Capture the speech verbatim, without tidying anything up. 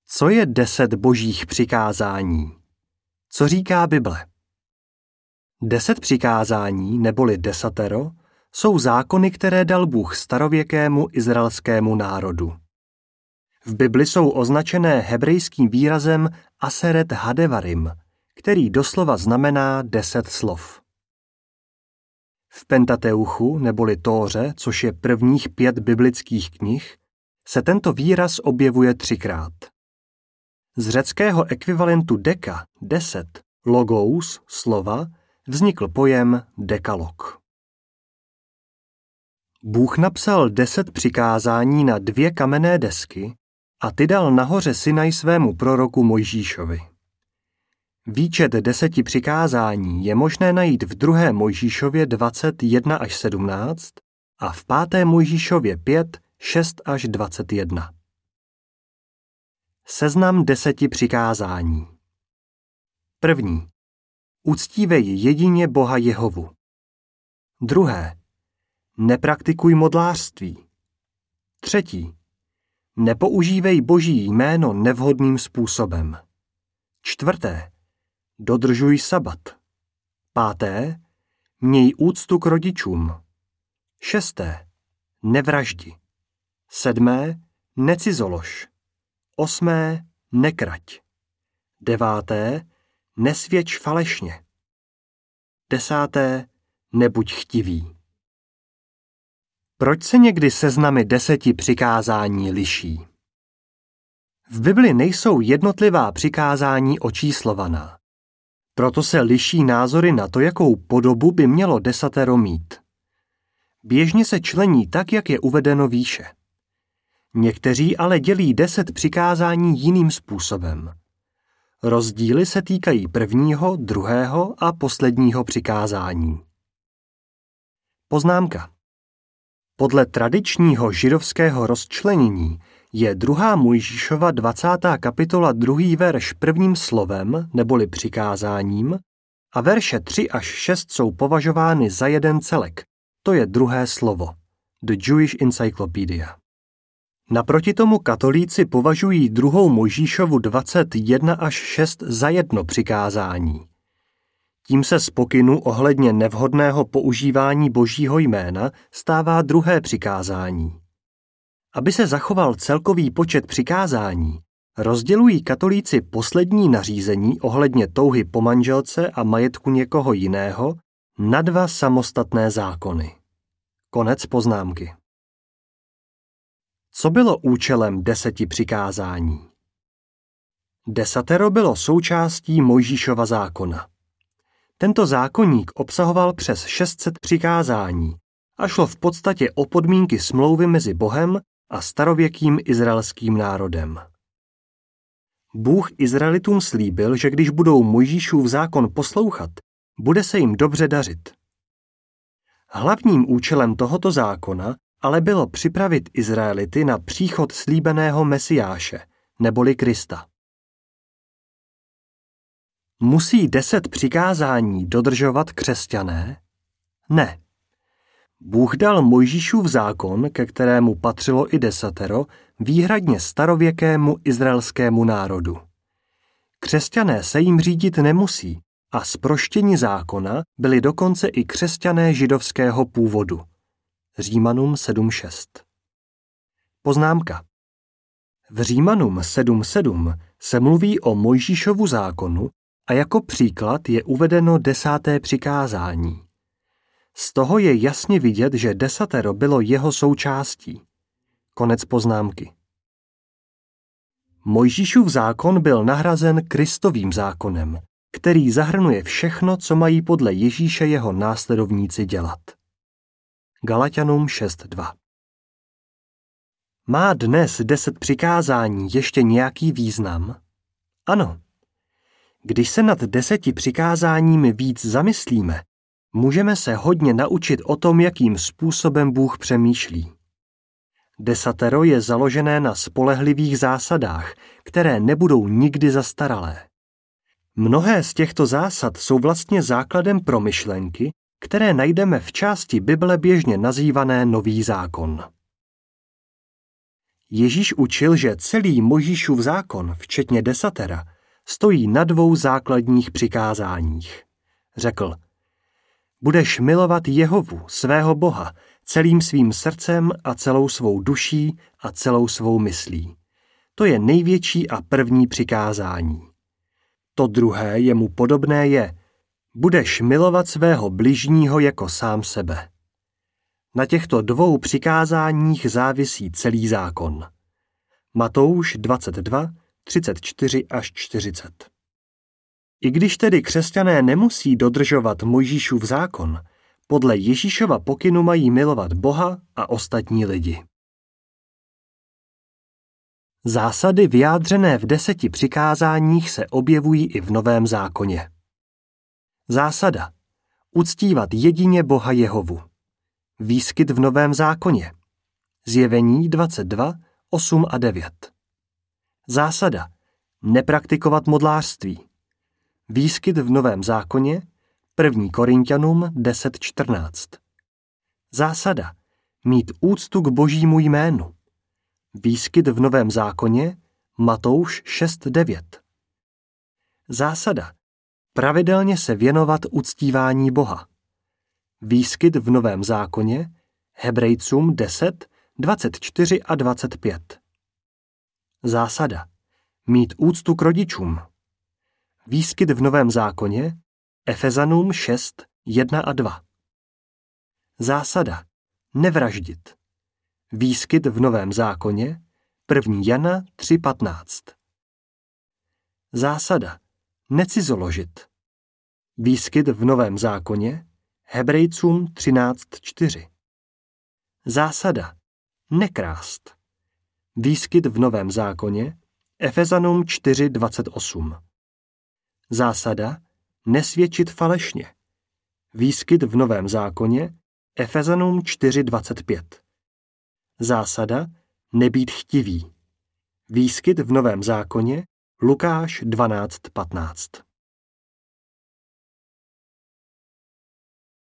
Co je deset božích přikázání? Co říká Bible? Deset přikázání, neboli desatero, jsou zákony, které dal Bůh starověkému izraelskému národu. V Bibli jsou označené hebrejským výrazem Aseret Hadevarim, který doslova znamená deset slov. V Pentateuchu, neboli Tóře, což je prvních pět biblických knih, se tento výraz objevuje třikrát. Z řeckého ekvivalentu deka, deset, logos, slova, vznikl pojem dekalog. Bůh napsal deset přikázání na dvě kamenné desky a ty dal nahoře Sinaj svému proroku Mojžíšovi. Výčet deseti přikázání je možné najít v druhé Mojžíšově dvacet jedna až sedmnáct a v páté Mojžíšově pět, šest až dvacet jedna. Seznam deseti přikázání. První. Uctívej jedině Boha Jehovu. Druhé. Nepraktikuj modlářství. Třetí. Nepoužívej Boží jméno nevhodným způsobem. Čtvrté. Dodržuj sabat. Páté. Měj úctu k rodičům. Šesté. Nevraždi. Sedmé. Necizolož. Osmé. Nekrať. Deváté. Nesvědč falešně. Desáté. Nebuď chtivý. Proč se někdy seznamy deseti přikázání liší? V Bibli nejsou jednotlivá přikázání očíslovaná. Proto se liší názory na to, jakou podobu by mělo desatero mít. Běžně se člení tak, jak je uvedeno výše. Někteří ale dělí deset přikázání jiným způsobem. Rozdíly se týkají prvního, druhého a posledního přikázání. Poznámka. Podle tradičního židovského rozčlenění je druhá Mojžíšova dvacátá kapitola druhý verš prvním slovem, neboli přikázáním, a verše tři až šest jsou považovány za jeden celek, to je druhé slovo, The Jewish Encyclopedia. Naproti tomu katolíci považují druhou Mojžíšovu dvacet jedna až šest za jedno přikázání. Tím se z pokynu ohledně nevhodného používání Božího jména stává druhé přikázání. Aby se zachoval celkový počet přikázání, rozdělují katolíci poslední nařízení ohledně touhy po manželce a majetku někoho jiného na dva samostatné zákony. Konec poznámky. Co bylo účelem deseti přikázání? Desatero bylo součástí Mojžíšova zákona. Tento zákoník obsahoval přes šest set přikázání a šlo v podstatě o podmínky smlouvy mezi Bohem a starověkým izraelským národem. Bůh Izraelitům slíbil, že když budou Mojžíšův zákon poslouchat, bude se jim dobře dařit. Hlavním účelem tohoto zákona ale bylo připravit Izraelity na příchod slíbeného Mesiáše, neboli Krista. Musí deset přikázání dodržovat křesťané? Ne. Bůh dal Mojžíšův zákon, ke kterému patřilo i desatero, výhradně starověkému izraelskému národu. Křesťané se jim řídit nemusí a zproštěni zákona byli dokonce i křesťané židovského původu. Římanům sedm šest. Poznámka. V Římanům sedm sedm se mluví o Mojžíšovu zákonu a jako příklad je uvedeno desáté přikázání. Z toho je jasně vidět, že desatero bylo jeho součástí. Konec poznámky. Mojžíšův zákon byl nahrazen Kristovým zákonem, který zahrnuje všechno, co mají podle Ježíše jeho následovníci dělat. Galatianům šest dva. Má dnes deset přikázání ještě nějaký význam? Ano. Když se nad deseti přikázáními víc zamyslíme, můžeme se hodně naučit o tom, jakým způsobem Bůh přemýšlí. Desatero je založené na spolehlivých zásadách, které nebudou nikdy zastaralé. Mnohé z těchto zásad jsou vlastně základem pro myšlenky, které najdeme v části Bible běžně nazývané Nový zákon. Ježíš učil, že celý Mojžíšův zákon, včetně desatera, stojí na dvou základních přikázáních. Řekl, budeš milovat Jehovu, svého Boha, celým svým srdcem a celou svou duší a celou svou myslí. To je největší a první přikázání. To druhé jemu podobné je, budeš milovat svého bližního jako sám sebe. Na těchto dvou přikázáních závisí celý zákon. Matouš dvacet dva, třicet čtyři až čtyřicet. I když tedy křesťané nemusí dodržovat Mojžíšův zákon, podle Ježíšova pokynu mají milovat Boha a ostatní lidi. Zásady vyjádřené v deseti přikázáních se objevují i v Novém zákoně. Zásada. Uctívat jedině Boha Jehovu. Výskyt v Novém zákoně. Zjevení dvacet dva, osm a devět. Zásada. Nepraktikovat modlářství. Výskyt v Novém zákoně. první Korinťanům deset čtrnáct. Zásada. Mít úctu k Božímu jménu. Výskyt v Novém zákoně. Matouš šest devět. Zásada. Pravidelně se věnovat uctívání Boha. Výskyt v Novém zákoně. Hebrejcům deset, dvacet čtyři a dvacet pět. Zásada. Mít úctu k rodičům. Výskyt v Novém zákoně. Efezanům šest, jedna a dva. Zásada. Nevraždit. Výskyt v Novém zákoně. první Jana tři patnáct. Zásada. Necizoložit. Výskyt v Novém zákoně. Hebrejcům třináct čtyři. Zásada. Nekrást. Výskyt v Novém zákoně. Efezanům čtyři dvacet osm. Zásada. Nesvědčit falešně. Výskyt v Novém zákoně. Efezanům čtyři dvacet pět. Zásada. Nebýt chtivý. Výskyt v Novém zákoně. Lukáš dvanáct patnáct.